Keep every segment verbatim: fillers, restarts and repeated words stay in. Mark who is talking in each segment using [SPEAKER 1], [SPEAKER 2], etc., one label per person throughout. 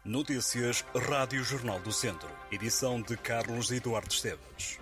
[SPEAKER 1] Notícias Rádio Jornal do Centro. Edição de Carlos Eduardo Esteves.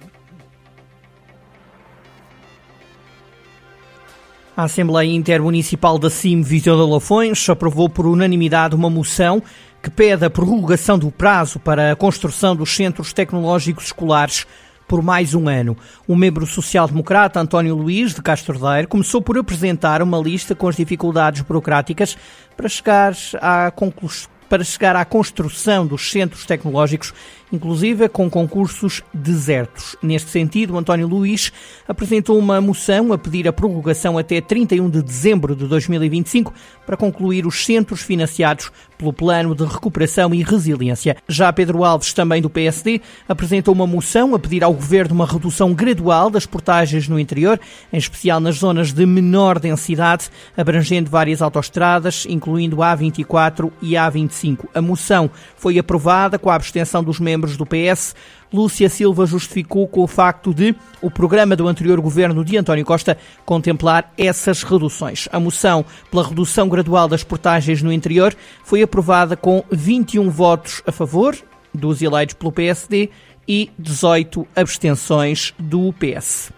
[SPEAKER 2] A Assembleia Intermunicipal da C I M Viseu de Lafões aprovou por unanimidade uma moção que pede a prorrogação do prazo para a construção dos centros tecnológicos escolares por mais um ano. O membro social-democrata António Luís de Castro Daire começou por apresentar uma lista com as dificuldades burocráticas para chegar à conclusão para chegar à construção dos centros tecnológicos, inclusive com concursos desertos. Neste sentido, António Luís apresentou uma moção a pedir a prorrogação até trinta e um de dezembro de dois mil e vinte e cinco para concluir os centros financiados pelo Plano de Recuperação e Resiliência. Já Pedro Alves, também do P S D, apresentou uma moção a pedir ao Governo uma redução gradual das portagens no interior, em especial nas zonas de menor densidade, abrangendo várias autoestradas, incluindo a A vinte e quatro e a A vinte e cinco. A moção foi aprovada com a abstenção dos membros do P S. Lúcia Silva justificou com o facto de o programa do anterior governo de António Costa contemplar essas reduções. A moção pela redução gradual das portagens no interior foi aprovada com vinte e um votos a favor dos eleitos pelo P S D e dezoito abstenções do P S.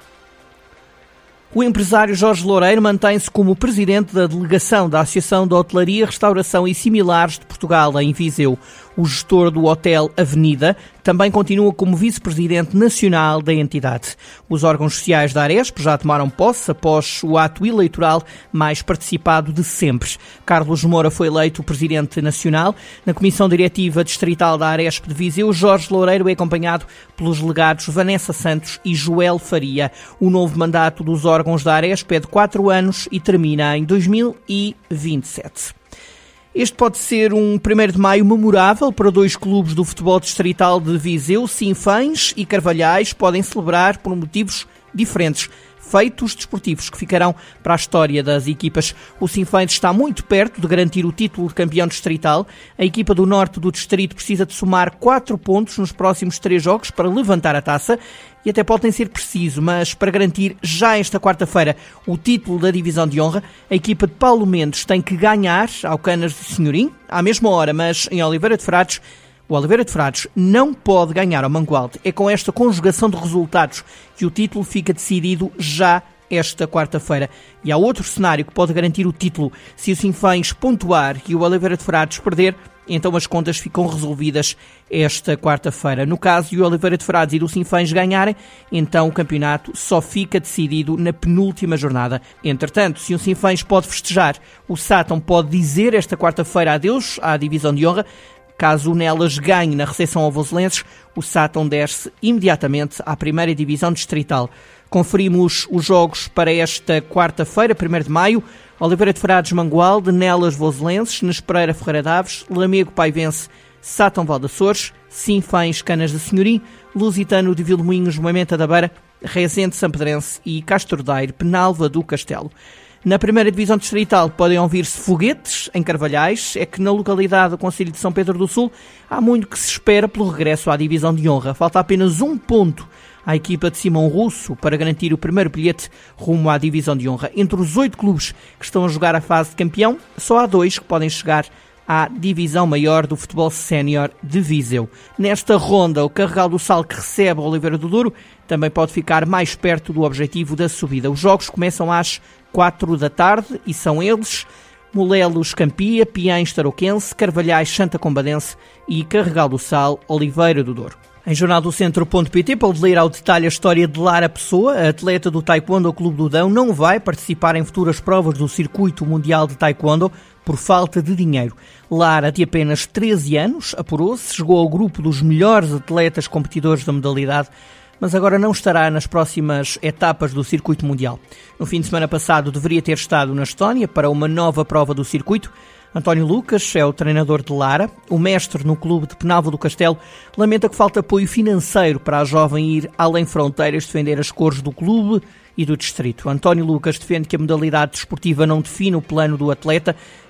[SPEAKER 2] O empresário Jorge Loureiro mantém-se como presidente da delegação da Associação de Hotelaria, Restauração e Similares de Portugal, em Viseu. O gestor do Hotel Avenida também continua como vice-presidente nacional da entidade. Os órgãos sociais da Aresp já tomaram posse após o ato eleitoral mais participado de sempre. Carlos Moura foi eleito presidente nacional. Na Comissão Diretiva Distrital da Aresp de Viseu, Jorge Loureiro é acompanhado pelos delegados Vanessa Santos e Joel Faria. O novo mandato dos órgãos da Aresp é de quatro anos e termina em dois mil e vinte e sete. Este pode ser um primeiro de maio memorável para dois clubes do futebol distrital de Viseu. Sinfãs e Carvalhais podem celebrar por motivos diferentes. Feitos desportivos que ficarão para a história das equipas. O Sinfãs está muito perto de garantir o título de campeão distrital. A equipa do norte do distrito precisa de somar quatro pontos nos próximos três jogos para levantar a taça. E até pode nem ser preciso, mas para garantir já esta quarta-feira o título da divisão de honra, a equipa de Paulo Mendes tem que ganhar ao Canas de Senhorim, à mesma hora, mas em Oliveira de Frades. O Oliveira de Frades não pode ganhar ao Mangualde. É com esta conjugação de resultados que o título fica decidido já esta quarta-feira. E há outro cenário que pode garantir o título. Se o Sinfãs pontuar e o Oliveira de Frades perder, então as contas ficam resolvidas esta quarta-feira. No caso de o Oliveira de Frades e do Sinfãs ganharem, então o campeonato só fica decidido na penúltima jornada. Entretanto, se o Sinfãs pode festejar, o Sátão pode dizer esta quarta-feira adeus à divisão de honra. Caso o Nelas ganhe na recepção ao Voselenses, o Sátão desce imediatamente à primeira divisão distrital. Conferimos os jogos para esta quarta-feira, primeiro de maio. Oliveira de Frades, Mangualde, Nelas, Voselenses, Nespereira, Ferreira Daves, Lamego, Paivense, Sátão, Val de Açores, Sinfãs, Canas de Senhorim, Lusitano de Vilmoinhos, Moimenta da Beira, Rezende, Sampedrense e Castro Daire, Penalva do Castelo. Na primeira divisão distrital podem ouvir-se foguetes em Carvalhais. É que na localidade do Concelho de São Pedro do Sul há muito que se espera pelo regresso à divisão de honra. Falta apenas um ponto à equipa de Simão Russo para garantir o primeiro bilhete rumo à divisão de honra. Entre os oito clubes que estão a jogar a fase de campeão, só há dois que podem chegar à divisão maior do futebol sénior de Viseu. Nesta ronda, o Carregal do Sal, que recebe o Oliveira do Douro, também pode ficar mais perto do objetivo da subida. Os jogos começam às quatro da tarde e são eles: Molelos, Campia, Piães, Tarouquense, Carvalhais, Santa Combadense e Carregal do Sal, Oliveira do Douro. Em jornal do centro ponto pt pode ler ao detalhe a história de Lara Pessoa. A atleta do Taekwondo ao Clube do Dão não vai participar em futuras provas do Circuito Mundial de Taekwondo por falta de dinheiro. Lara, de apenas treze anos, apurou-se, chegou ao grupo dos melhores atletas competidores da modalidade, mas agora não estará nas próximas etapas do Circuito Mundial. No fim de semana passado deveria ter estado na Estónia para uma nova prova do circuito. António Lucas é o treinador de Lara. O mestre no clube de Penalva do Castelo lamenta que falta apoio financeiro para a jovem ir além fronteiras defender as cores do clube e do distrito. António Lucas defende que a modalidade desportiva não define o plano do atleta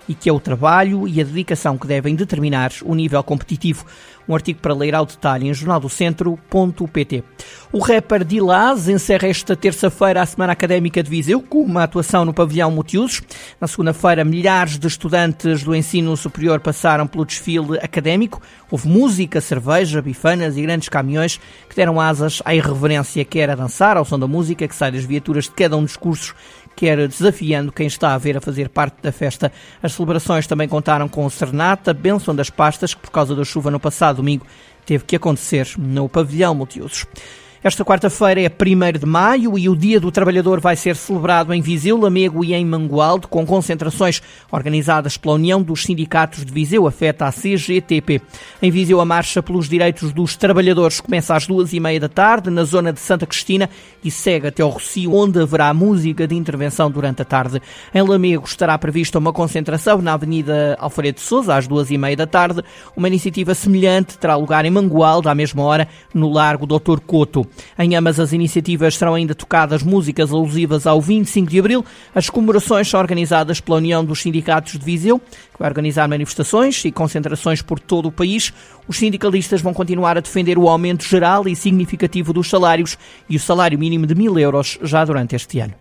[SPEAKER 2] e que é o trabalho e a dedicação que devem determinar o nível competitivo. Um artigo para ler ao detalhe em jornal do centro ponto pt. O rapper Dilaz encerra esta terça-feira a Semana Académica de Viseu com uma atuação no pavilhão Multiusos. Na segunda-feira, milhares de estudantes do ensino superior passaram pelo desfile académico. Houve música, cerveja, bifanas e grandes caminhões que deram asas à irreverência, quer a dançar ao som da música que sai das viaturas de cada um dos cursos, quer desafiando quem está a ver a fazer parte da festa. As celebrações também contaram com serenata, bênção das pastas, que por causa da chuva no passado domingo teve que acontecer no pavilhão Multiusos. Esta quarta-feira é primeiro de maio e o Dia do Trabalhador vai ser celebrado em Viseu, Lamego e em Mangualde, com concentrações organizadas pela União dos Sindicatos de Viseu, afeta a C G T P. Em Viseu, a marcha pelos direitos dos trabalhadores começa às duas e meia da tarde, na zona de Santa Cristina, e segue até ao Rocio, onde haverá música de intervenção durante a tarde. Em Lamego estará prevista uma concentração na Avenida Alfredo de Sousa, às duas e meia da tarde. Uma iniciativa semelhante terá lugar em Mangualde, à mesma hora, no Largo doutor Couto. Em ambas as iniciativas serão ainda tocadas músicas alusivas ao vinte e cinco de abril. As comemorações são organizadas pela União dos Sindicatos de Viseu, que vai organizar manifestações e concentrações por todo o país. Os sindicalistas vão continuar a defender o aumento geral e significativo dos salários e o salário mínimo de mil euros já durante este ano.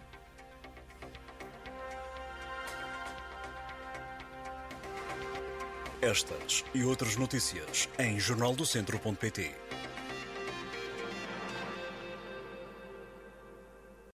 [SPEAKER 1] Estas e outras notícias em jornal do centro ponto pt.